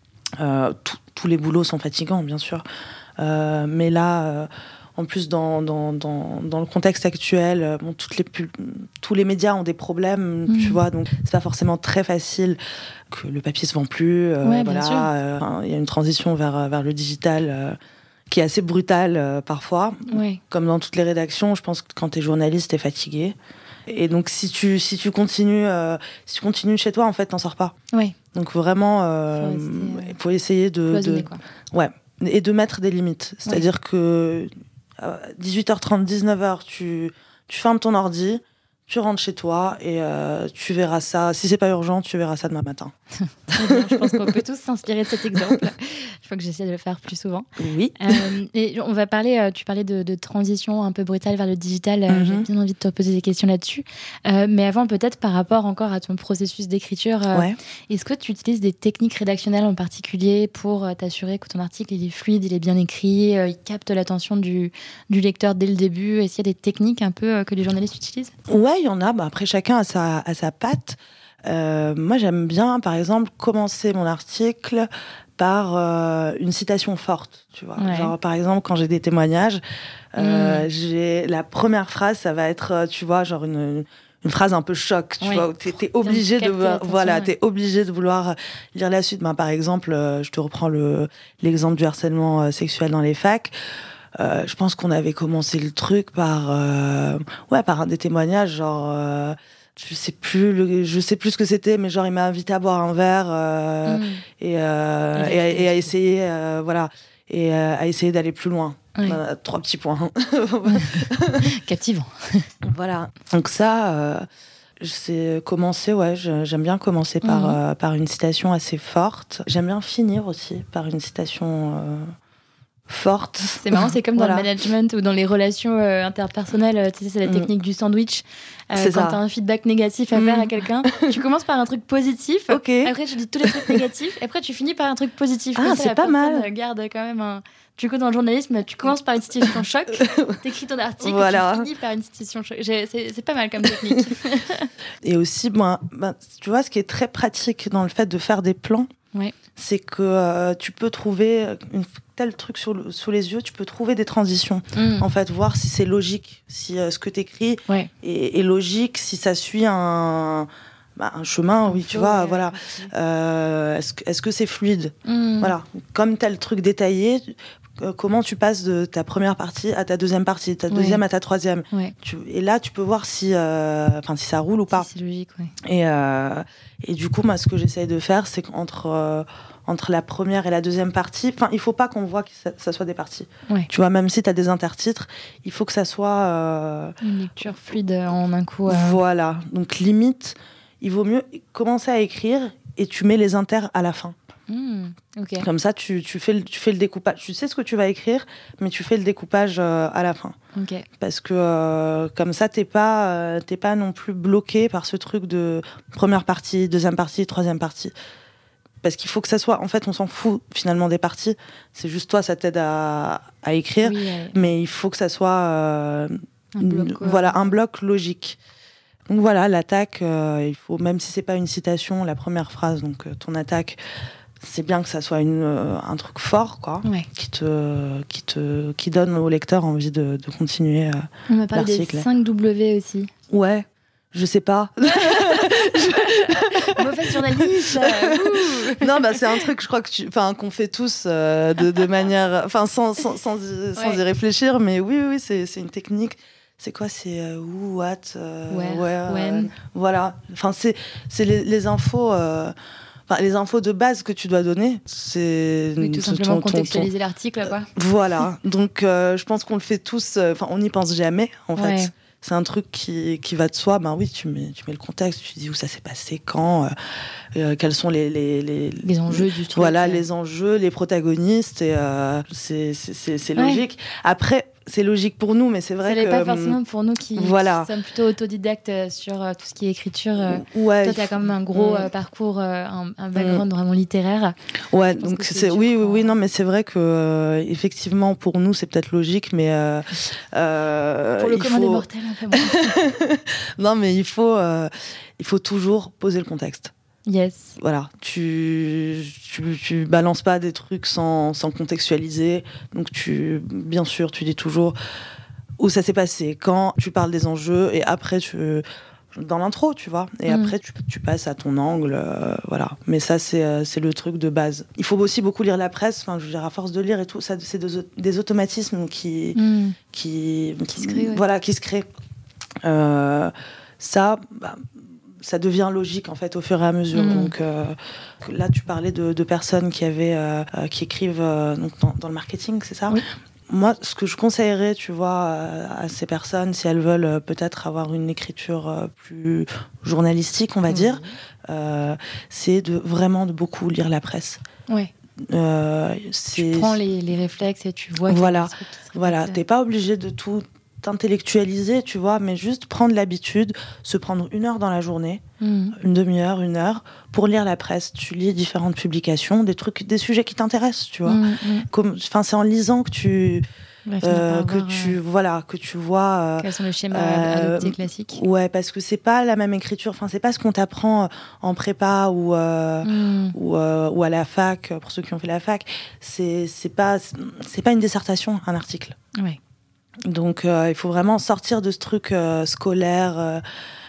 Euh, tous les boulots sont fatigants, bien sûr, euh, mais là. Euh, En plus, dans, dans, dans, dans le contexte actuel, bon, toutes les pub- tous les médias ont des problèmes, mmh. tu vois, donc c'est pas forcément très facile que le papier se vend plus. Euh, ouais, voilà, il euh, y a une transition vers, vers le digital euh, qui est assez brutale euh, parfois. Ouais. Comme dans toutes les rédactions, je pense que quand t'es journaliste, t'es fatigué. Et donc, si tu, si tu continues, euh, si tu continues chez toi, en fait, t'en sors pas. Ouais. Donc, vraiment, il euh, faut, euh, faut essayer de. Cloisonner, de quoi. Ouais. Et de mettre des limites. C'est-à-dire ouais. que. dix-huit heures trente, dix-neuf heures, tu, tu fermes ton ordi, tu rentres chez toi et euh, tu verras ça. Si c'est pas urgent, tu verras ça demain matin. Très bien, je pense qu'on peut tous s'inspirer de cet exemple. Je crois que j'essaie de le faire plus souvent. Oui. Euh, et on va parler, tu parlais de, de transition un peu brutale vers le digital. Mm-hmm. J'ai bien envie de te poser des questions là-dessus. Euh, mais avant, peut-être par rapport encore à ton processus d'écriture, euh, ouais. est-ce que tu utilises des techniques rédactionnelles en particulier pour t'assurer que ton article il est fluide, il est bien écrit, euh, il capte l'attention du, du lecteur dès le début? Est-ce qu'il y a des techniques un peu euh, que les journalistes utilisent? Ouais, il y en a. Bah, après, chacun a sa, a sa patte. Euh, moi, j'aime bien, par exemple, commencer mon article par euh, une citation forte, tu vois. Ouais. Genre, par exemple, quand j'ai des témoignages, euh, mmh. j'ai la première phrase, ça va être, tu vois, genre une, une phrase un peu choc, tu ouais. vois, où t'es, t'es obligé de, voilà, ouais. t'es obligé de vouloir lire la suite. Ben, par exemple, euh, je te reprends le l'exemple du harcèlement euh, sexuel dans les facs. Euh, je pense qu'on avait commencé le truc par, euh, ouais, par un des témoignages, genre. Euh, je sais plus, le, je sais plus ce que c'était, mais genre il m'a invité à boire un verre euh, mmh. et, euh, et, et, à, et à essayer, euh, voilà, et euh, à essayer d'aller plus loin. Oui. Euh, trois petits points. Captivant. Voilà. Donc ça, euh, c'est commencer, ouais, j'aime bien commencer par, mmh. euh, par une citation assez forte. J'aime bien finir aussi par une citation euh, forte. C'est marrant, c'est comme voilà. dans le management ou dans les relations euh, interpersonnelles, tu sais, c'est la technique mmh. du sandwich. Euh, c'est quand tu as un feedback négatif à faire mmh. à quelqu'un, tu commences par un truc positif, okay. après tu dis tous les trucs négatifs, et après tu finis par un truc positif. Ah, comme c'est ça, la pas mal. Garde quand même un... Du coup, dans le journalisme, tu commences par une situation choc, t'écris ton article, voilà. et tu finis par une situation choc. C'est, c'est pas mal comme technique. Et aussi, ben, ben, tu vois, ce qui est très pratique dans le fait de faire des plans, ouais. c'est que euh, tu peux trouver une tel truc sur le, sous les yeux, tu peux trouver des transitions. Mm. En fait, voir si c'est logique, si euh, ce que tu écris ouais. est, est logique, si ça suit un, bah, un chemin, un oui, tu vois, ouais, voilà. Euh, est-ce, est-ce que c'est fluide mm. Voilà. Comme tel truc détaillé, euh, comment tu passes de ta première partie à ta deuxième partie, ta deuxième ouais. à ta troisième. Ouais. Tu, et là, tu peux voir si, euh, si ça roule ou pas. Si c'est logique, ouais. Et, euh, et du coup, moi, ce que j'essaye de faire, c'est qu'entre... Euh, entre la première et la deuxième partie, enfin, il faut pas qu'on voit que ça, ça soit des parties. Ouais. Tu vois, même si tu as des intertitres, il faut que ça soit... Euh... une lecture fluide en un coup. Euh... Voilà. Donc, limite, il vaut mieux commencer à écrire et tu mets les inters à la fin. Mmh, okay. Comme ça, tu, tu, fais le, tu fais le découpage. Tu sais ce que tu vas écrire, mais tu fais le découpage euh, à la fin. Okay. Parce que euh, comme ça, t'es pas, euh, t'es pas non plus bloqué par ce truc de première partie, deuxième partie, troisième partie. Parce qu'il faut que ça soit... En fait, on s'en fout, finalement, des parties. C'est juste toi, ça t'aide à, à écrire. Oui, ouais. Mais il faut que ça soit... Euh, un bloc, une, voilà, un bloc logique. Donc voilà, l'attaque, euh, il faut... Même si c'est pas une citation, la première phrase, donc euh, ton attaque, c'est bien que ça soit une, euh, un truc fort, quoi. Ouais. Qui, te, qui, te, qui donne au lecteur envie de, de continuer euh, on m'a parlé l'article. Des cinq W aussi. Ouais, je sais pas. Mauvaise journaliste. Euh, non, bah c'est un truc, je crois que tu, enfin, qu'on fait tous euh, de, de manière, enfin, sans, sans, sans, y, sans ouais. y réfléchir, mais oui, oui, c'est, c'est une technique. C'est quoi, c'est euh, who, what, euh, where, where, when. Euh, voilà. Enfin, c'est, c'est les, les infos. Euh, Enfin, les infos de base que tu dois donner, c'est... Oui, tout simplement ton, ton, contextualiser ton... l'article, quoi. Voilà. Donc, euh, je pense qu'on le fait tous... Enfin, euh, on n'y pense jamais, en ouais. fait. C'est un truc qui, qui va de soi. Ben oui, tu mets, tu mets le contexte, tu dis où ça s'est passé, quand, euh, euh, quels sont les... Les, les, les enjeux du truc. Voilà, ouais. les enjeux, les protagonistes, et euh, c'est, c'est, c'est, c'est logique. Ouais. Après... C'est logique pour nous, mais c'est vrai ça que... Ça l'est pas forcément pour nous qui, voilà. qui sommes plutôt autodidactes sur euh, tout ce qui est écriture. Euh, ouais, toi, tu as quand même un gros euh, parcours, euh, un, un background mmh. vraiment littéraire. Ouais, donc c'est, c'est oui, oui, oui, non, mais c'est vrai que euh, effectivement pour nous c'est peut-être logique, mais euh, euh, pour le il commun faut... des mortels, un peu moins. Non, mais il faut, euh, il faut toujours poser le contexte. Yes. Voilà, tu, tu, tu balances pas des trucs sans, sans contextualiser. Donc, tu, bien sûr, tu dis toujours où ça s'est passé, quand tu parles des enjeux, et après, tu, dans l'intro, tu vois. Et mmh. après, tu, tu passes à ton angle. Euh, voilà. Mais ça, c'est, euh, c'est le truc de base. Il faut aussi beaucoup lire la presse. Enfin, je veux dire, à force de lire et tout, ça, c'est des, des automatismes qui, mmh. qui, qui se créent. Ouais. Voilà, qui se créent. Euh, ça... Bah, ça devient logique en fait au fur et à mesure. Mmh. Donc euh, là, tu parlais de, de personnes qui avaient, euh, qui écrivent euh, donc dans, dans le marketing, c'est ça ? Oui. Moi, ce que je conseillerais, tu vois, à ces personnes, si elles veulent euh, peut-être avoir une écriture euh, plus journalistique, on va mmh. dire, euh, c'est de vraiment de beaucoup lire la presse. Ouais. Euh, c'est... Tu prends les, les réflexes et tu vois. Voilà, voilà. T'es pas obligé de tout t'intellectualiser, tu vois, mais juste prendre l'habitude, se prendre une heure dans la journée, mmh. une demi-heure, une heure, pour lire la presse. Tu lis différentes publications, des trucs, des sujets qui t'intéressent, tu vois. Mmh. Comme, enfin, c'est en lisant que tu, euh, que tu, euh... voilà, que tu vois. Euh, Quels sont les schémas euh, adoptés classiques ? Ouais, parce que c'est pas la même écriture. Enfin, c'est pas ce qu'on t'apprend en prépa ou euh, mmh. ou, euh, ou à la fac. Pour ceux qui ont fait la fac, c'est c'est pas c'est pas une dissertation, un article. Ouais. Donc, euh, il faut vraiment sortir de ce truc euh, scolaire, euh,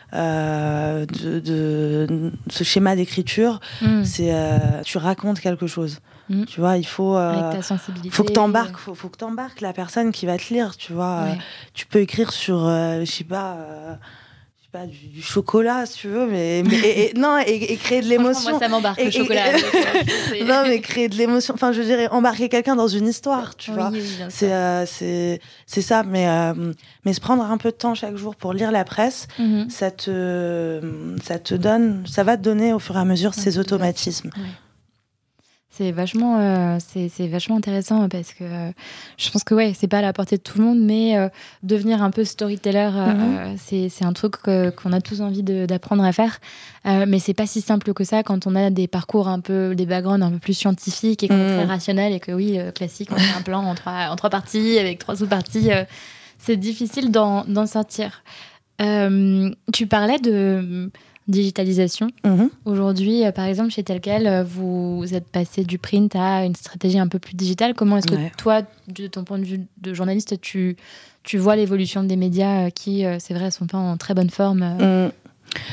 euh, de, de ce schéma d'écriture. Mm. C'est, euh, tu racontes quelque chose. Mm. Tu vois, il faut... Euh, Avec ta sensibilité. Faut que t'embarques, faut, faut que t'embarques la personne qui va te lire, tu vois. Ouais. Euh, tu peux écrire sur, euh, je sais pas... Euh, sais pas, du, du chocolat, si tu veux, mais, mais et, et, non, et, et créer de l'émotion. Moi, ça m'embarque, et, le chocolat. Et, et, non, mais créer de l'émotion. Enfin, je dirais embarquer quelqu'un dans une histoire, tu oui, vois. Oui, bien c'est, euh, c'est, c'est ça, mais, euh, mais se prendre un peu de temps chaque jour pour lire la presse, mm-hmm. ça, te, ça te donne, ça va te donner au fur et à mesure ces automatismes. Ouais. C'est vachement, euh, c'est, c'est vachement intéressant parce que euh, je pense que ouais, c'est pas à la portée de tout le monde, mais euh, devenir un peu storyteller, euh, mm-hmm. euh, c'est, c'est un truc que, qu'on a tous envie de, d'apprendre à faire. Euh, mais c'est pas si simple que ça quand on a des parcours un peu, des backgrounds un peu plus scientifiques et qu'on est très rationnel et que oui, euh, classique, on fait un plan en trois, en trois parties avec trois sous-parties. Euh, c'est difficile d'en, d'en sortir. Euh, tu parlais de digitalisation. Mmh. Aujourd'hui, euh, par exemple, chez Telquel, vous êtes passé du print à une stratégie un peu plus digitale. Comment est-ce que ouais. toi, de ton point de vue de journaliste, tu, tu vois l'évolution des médias qui, euh, c'est vrai, ne sont pas en très bonne forme euh... mmh.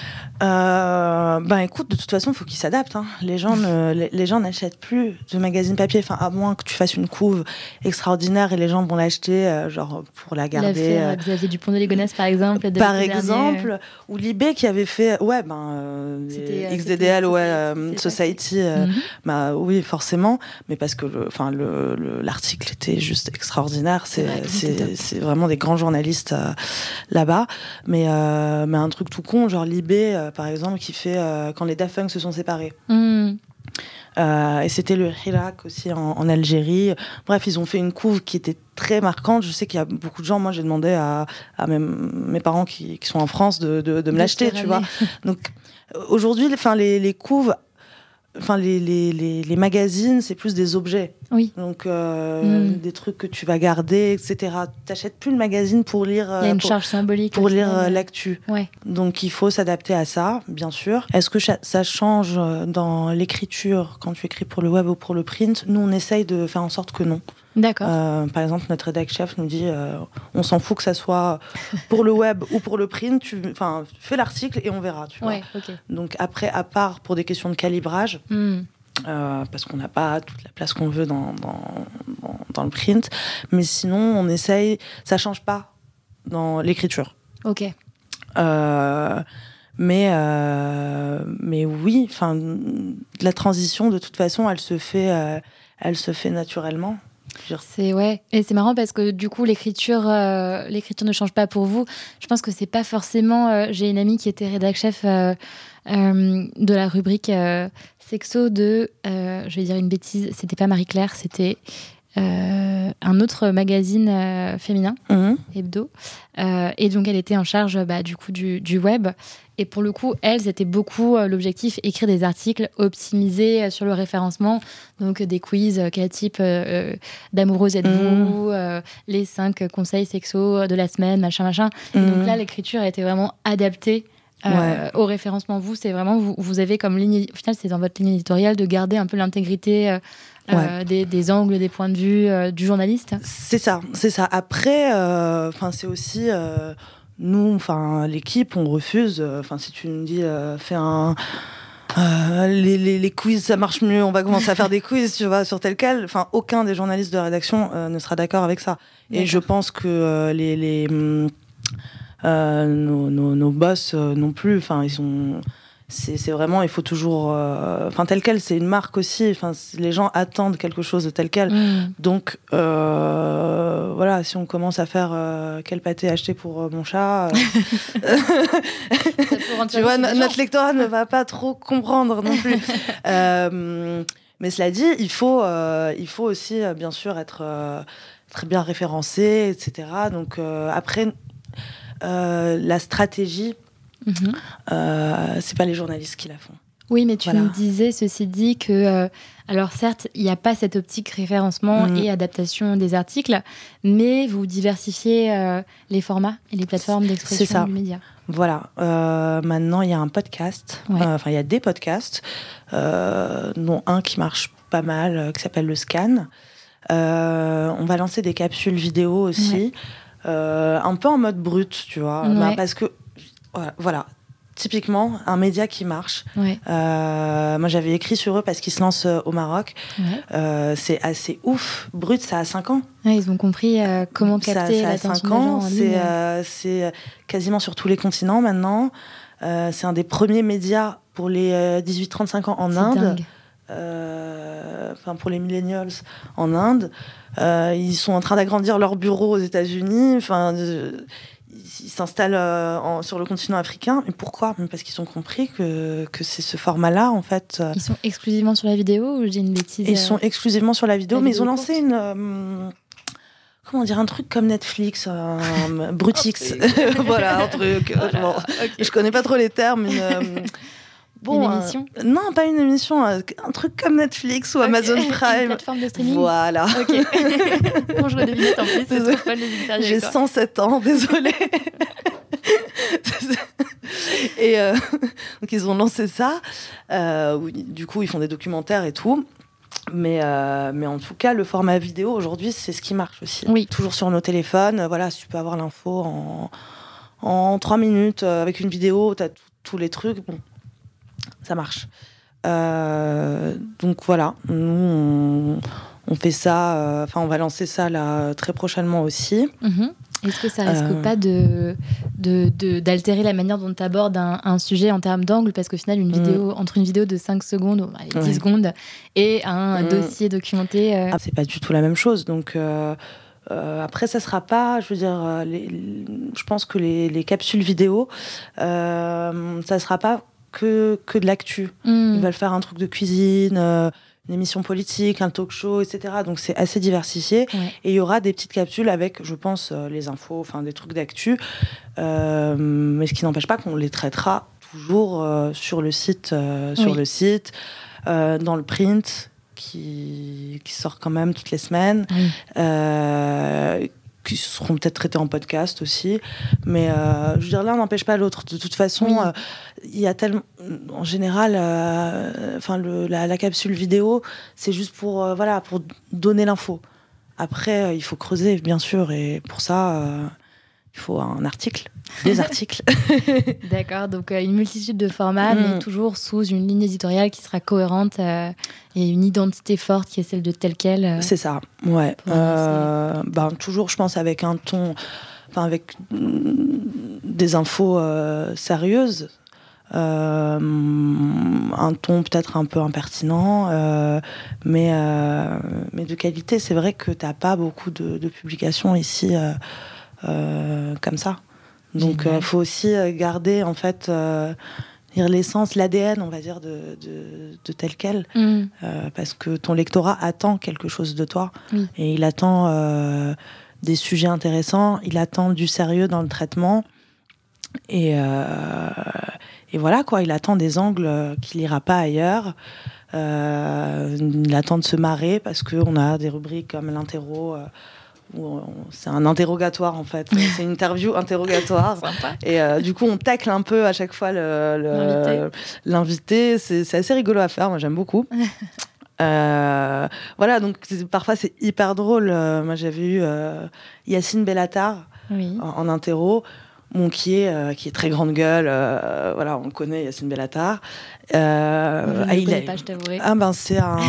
Euh, ben écoute, de toute façon, il faut qu'ils s'adaptent. Hein. Les gens, ne, les, les gens n'achètent plus de magazines papier. Enfin, à moins que tu fasses une couve extraordinaire et les gens vont l'acheter, euh, genre pour la garder. L'affaire euh, Xavier Dupont de Ligonnès, par exemple. Par exemple, dernier. Ou Libé qui avait fait, ouais, ben euh, c'était, X D D L, c'était, ouais, euh, Society. Euh, mm-hmm. Bah oui, forcément, mais parce que le, enfin le, le, l'article était juste extraordinaire. C'est, ouais, c'est, c'est vraiment des grands journalistes euh, là-bas. Mais, euh, mais un truc tout con, genre Libé. Euh, par exemple, qui fait euh, quand les Daft Punk se sont séparés. Mm. Euh, et c'était le Hirak aussi en, en Algérie. Bref, ils ont fait une couve qui était très marquante. Je sais qu'il y a beaucoup de gens, moi j'ai demandé à, à même mes parents qui, qui sont en France de, de, de me l'acheter, tu vois. Donc aujourd'hui, enfin, les, les couves, enfin les, les, les, les magazines, c'est plus des objets. Oui. Donc euh, mm. des trucs que tu vas garder, et cetera. T'achètes plus le magazine pour lire. Il y a une pour, charge symbolique. Pour lire euh, l'actu. Ouais. Donc il faut s'adapter à ça, bien sûr. Est-ce que ça change dans l'écriture quand tu écris pour le web ou pour le print ? Nous, on essaye de faire en sorte que non. D'accord. Euh, par exemple, notre rédac chef nous dit euh, on s'en fout que ça soit pour le web ou pour le print, tu fais l'article et on verra. Tu vois. Ouais, okay. Donc après, à part pour des questions de calibrage, mm. euh, parce qu'on n'a pas toute la place qu'on veut dans, dans, dans, dans le print, mais sinon, on essaye, ça ne change pas dans l'écriture. Ok. Euh, mais, euh, mais oui, la transition, de toute façon, elle se fait, euh, elle se fait naturellement. C'est ouais, et c'est marrant parce que du coup l'écriture, euh, l'écriture ne change pas pour vous. Je pense que c'est pas forcément. Euh, j'ai une amie qui était rédac chef euh, euh, de la rubrique euh, sexo de, euh, je vais dire une bêtise, c'était pas Marie-Claire, c'était euh, un autre magazine euh, féminin, mmh. hebdo, euh, et donc elle était en charge bah, du coup du, du web. Et pour le coup, elle, c'était beaucoup euh, l'objectif, écrire des articles optimisés euh, sur le référencement. Donc, euh, des quiz, euh, quel type euh, d'amoureuse êtes-vous, mmh. euh, les cinq conseils sexos de la semaine, machin, machin. Mmh. Et donc là, l'écriture a été vraiment adaptée euh, ouais. au référencement. Vous, c'est vraiment, vous, vous avez comme ligne, au final, c'est dans votre ligne éditoriale de garder un peu l'intégrité euh, ouais. euh, des, des angles, des points de vue euh, du journaliste. C'est ça, c'est ça. Après, euh, c'est aussi... Euh, nous, enfin, l'équipe, on refuse. Enfin, euh, si tu me dis, euh, fais un, euh, les, les, les quiz, ça marche mieux. On va commencer à faire des quiz, tu vois, sur Telquel. Enfin, aucun des journalistes de rédaction euh, ne sera d'accord avec ça. Et je pense que euh, les, les euh, nos, nos, nos boss euh, non plus. Enfin, ils sont. C'est, c'est vraiment, il faut toujours... Enfin, euh, Telquel, c'est une marque aussi. Enfin, les gens attendent quelque chose de Telquel. Mmh. Donc, euh, voilà, si on commence à faire euh, quel pâté acheter pour euh, mon chat... Euh... tu vois, n- notre lectorat ne va pas trop comprendre non plus. euh, mais cela dit, il faut, euh, il faut aussi, euh, bien sûr, être euh, très bien référencé, et cetera. Donc, euh, après, euh, la stratégie... Mmh. Euh, c'est pas les journalistes qui la font. Oui, mais tu voilà. nous disais, ceci dit, que... Euh, alors certes, il n'y a pas cette optique référencement mmh. et adaptation des articles, mais vous diversifiez euh, les formats et les plateformes d'expression c'est ça. Du média. Voilà. Euh, maintenant, il y a un podcast. Enfin, ouais. euh, il y a des podcasts, euh, dont un qui marche pas mal, euh, qui s'appelle Le Scan. Euh, on va lancer des capsules vidéo aussi, ouais. euh, un peu en mode brut, tu vois, ouais. bah, parce que... Voilà, typiquement, un média qui marche. Ouais. Euh, moi, j'avais écrit sur eux parce qu'ils se lancent euh, au Maroc. Ouais. Euh, c'est assez ouf. Brut, ça a cinq ans. Ouais, ils ont compris euh, comment capter ça, ça l'attention a cinq des gens ans. en C'est, ligne. euh, c'est quasiment sur tous les continents maintenant. Euh, c'est un des premiers médias pour les euh, dix-huit trente-cinq ans en C'est Inde. dingue. Euh, enfin, pour les millennials en Inde. Euh, ils sont en train d'agrandir leur bureau aux États-Unis. Enfin, euh, ils s'installent euh, en, sur le continent africain. Et pourquoi ? Parce qu'ils ont compris que, que c'est ce format-là, en fait. Ils sont exclusivement sur la vidéo ou j'ai une bêtise ? Ils sont exclusivement sur la vidéo, La mais vidéo ils ont lancé courte. une... Euh, comment dire, un truc comme Netflix, un Brutix. Voilà, un truc. Voilà, Bon, okay. Je connais pas trop les termes. Une, euh, bon, une émission euh, Non, pas une émission. Un, un truc comme Netflix ou okay. Amazon Prime. Une plateforme de streaming. Voilà. Ok. Bon, je redevinais en plus, c'est trop fun les interviews. J'ai cent sept ans, désolée. Et euh, donc ils ont lancé ça. Euh, où, du coup, ils font des documentaires et tout. Mais, euh, mais en tout cas, le format vidéo, aujourd'hui, c'est ce qui marche aussi. Oui. Toujours sur nos téléphones. Voilà, si tu peux avoir l'info en, en trois minutes euh, avec une vidéo, tu as tous les trucs. Bon, ça marche. Euh, donc voilà, nous, on, on fait ça. Enfin, euh, on va lancer ça là, très prochainement aussi. Mm-hmm. Est-ce que ça risque euh... pas de, de, de, d'altérer la manière dont tu abordes un, un sujet en termes d'angle ? Parce qu'au final, une vidéo, mm. entre une vidéo de cinq secondes, allez, dix ouais. secondes, et un mm. dossier documenté... Euh... Ah, c'est pas du tout la même chose. Donc, euh, euh, après, ça sera pas... Je veux dire, les, les, je pense que les, les capsules vidéo, euh, ça sera pas que, que de l'actu. Mm. Ils veulent faire un truc de cuisine... Euh, une émission politique, un talk show, et cetera. Donc c'est assez diversifié. Ouais. Et il y aura des petites capsules avec, je pense, euh, les infos, enfin des trucs d'actu. Euh, mais ce qui n'empêche pas qu'on les traitera toujours euh, sur le site, euh, sur oui. le site, euh, dans le print, qui, qui sort quand même toutes les semaines. Oui. Euh, qui seront peut-être traités en podcast aussi. Mais euh, je veux dire, l'un n'empêche pas l'autre. De toute façon, il oui. euh, y a tellement... En général, euh, le, la, la capsule vidéo, c'est juste pour, euh, voilà, pour donner l'info. Après, euh, il faut creuser, bien sûr. Et pour ça, euh, il faut un article, des articles. D'accord, donc euh, une multitude de formats, mm. mais toujours sous une ligne éditoriale qui sera cohérente euh, et une identité forte qui est celle de tel quel. Euh, C'est ça, ouais. Euh, ben, toujours, je pense, avec un ton, enfin, avec mm, des infos euh, sérieuses, euh, un ton peut-être un peu impertinent, euh, mais, euh, mais de qualité. C'est vrai que tu n'as pas beaucoup de, de publications ici euh, euh, comme ça. Donc, il euh, faut aussi garder, en fait, euh, l'essence, l'A D N, on va dire, de, de, de tel quel. Mm. Euh, parce que ton lectorat attend quelque chose de toi. Oui. Et il attend euh, des sujets intéressants, il attend du sérieux dans le traitement. Et, euh, et voilà, quoi, il attend des angles qu'il n'ira pas ailleurs. Euh, il attend de se marrer parce qu'on a des rubriques comme l'interro... Euh, On, c'est un interrogatoire en fait, c'est une interview interrogatoire. Et euh, du coup on tacle un peu à chaque fois le, le, l'invité, l'invité. C'est, c'est assez rigolo à faire, moi j'aime beaucoup. euh, voilà, donc c'est, parfois c'est hyper drôle. Euh, moi j'avais eu euh, Yacine Bellatar oui. en, en interro, bon, qui, est, euh, qui est très grande gueule, euh, voilà, on connaît Yacine Bellatar. Euh, je ne ah, le il connais a, pas, je t'avouerai. Ah ben c'est un...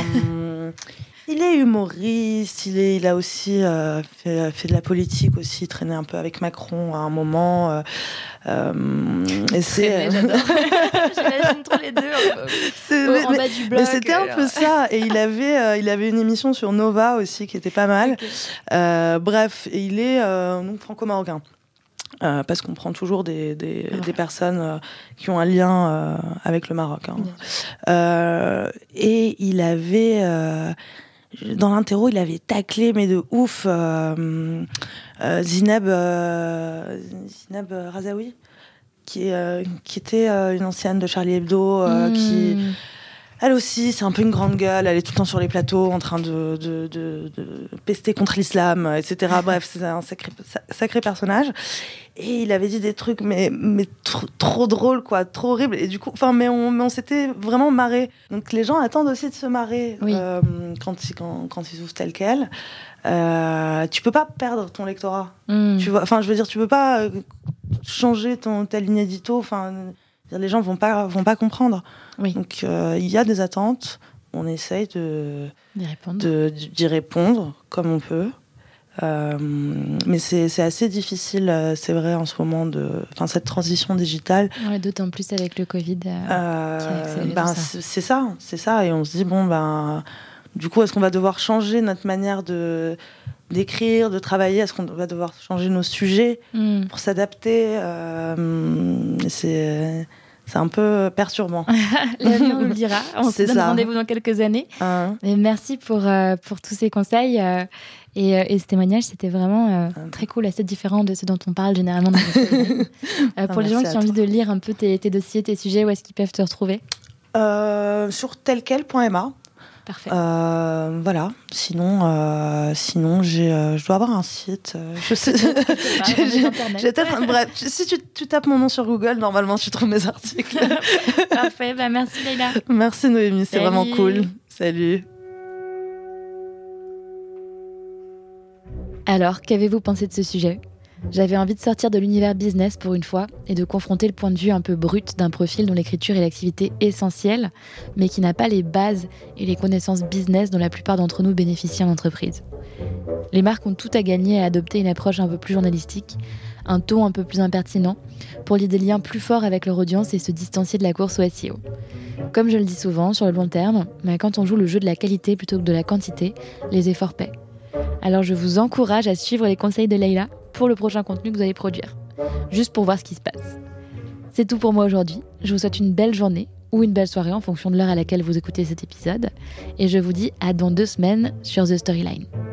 Il est humoriste, il, est, il a aussi euh, fait, fait de la politique aussi, traîné un peu avec Macron à un moment. Euh, euh, et c'est, euh... j'adore. J'imagine trop les deux c'est, au, mais, en bas du bloc. Mais c'était un peu ça. Et il avait, euh, il avait une émission sur Nova aussi qui était pas mal. Okay. Euh, bref, et il est euh, donc franco-marocain. Euh, parce qu'on prend toujours des, des, ah. des personnes euh, qui ont un lien euh, avec le Maroc. Hein. Euh, et il avait... Euh, dans l'interro, il avait taclé, mais de ouf, euh, euh, Zineb, euh, Zineb Razaoui, qui, est, euh, qui était euh, une ancienne de Charlie Hebdo, euh, mmh. qui... Elle aussi, c'est un peu une grande gueule, elle est tout le temps sur les plateaux en train de, de, de, de pester contre l'islam, et cetera. Bref, c'est un sacré, sacré personnage. Et il avait dit des trucs, mais, mais trop, trop drôles, quoi, trop horribles. Et du coup, enfin, mais on, mais on s'était vraiment marré. Donc les gens attendent aussi de se marrer oui. euh, quand, quand, quand ils ouvrent tel quel. Euh, tu peux pas perdre ton lectorat. Mm. Tu vois, enfin, je veux dire, tu peux pas changer ton, ta ligne édito. Enfin, Les gens vont pas, vont pas comprendre. Oui. Donc, euh, il y a des attentes. On essaye de, d'y répondre. De, d'y répondre comme on peut. Euh, mais c'est, c'est assez difficile, c'est vrai, en ce moment, de, cette transition digitale. Ouais, d'autant plus avec le Covid. Euh, euh, qui a accéléré ben, ça. c'est, c'est ça, c'est ça. Et on se dit, bon, ben, du coup, est-ce qu'on va devoir changer notre manière de, d'écrire, de travailler ? Est-ce qu'on va devoir changer nos sujets mm. pour s'adapter ? euh, c'est... C'est un peu perturbant. L'avenir nous le dira. On se donne ça. Rendez-vous dans quelques années. Euh. Et merci pour, euh, pour tous ces conseils. Euh, et, euh, et ce témoignage, c'était vraiment euh, euh. très cool, assez différent de ce dont on parle généralement dans les euh, Pour ah, les gens qui ont envie de lire un peu tes, tes dossiers, tes sujets, où est-ce qu'ils peuvent te retrouver ? euh, Sur telquel point m a. Parfait. Euh, voilà. Sinon, euh, sinon j'ai, euh, je dois avoir un site. Euh, je sais. j'ai, j'ai, j'ai peut-être un, bref, si tu, tu tapes mon nom sur Google, normalement, tu trouves mes articles. Parfait. Bah, merci, Leïla. Merci, Noémie. C'est Salut. Vraiment cool. Salut. Alors, qu'avez-vous pensé de ce sujet ? J'avais envie de sortir de l'univers business pour une fois et de confronter le point de vue un peu brut d'un profil dont l'écriture est l'activité essentielle, mais qui n'a pas les bases et les connaissances business dont la plupart d'entre nous bénéficient en entreprise. Les marques ont tout à gagner à adopter une approche un peu plus journalistique, un ton un peu plus impertinent, pour lier des liens plus forts avec leur audience et se distancier de la course au S E O. Comme je le dis souvent, sur le long terme, mais quand on joue le jeu de la qualité plutôt que de la quantité, les efforts paient. Alors je vous encourage à suivre les conseils de Leïla pour le prochain contenu que vous allez produire, juste pour voir ce qui se passe. C'est tout pour moi aujourd'hui. Je vous souhaite une belle journée ou une belle soirée en fonction de l'heure à laquelle vous écoutez cet épisode. Et je vous dis à dans deux semaines sur The Storyline.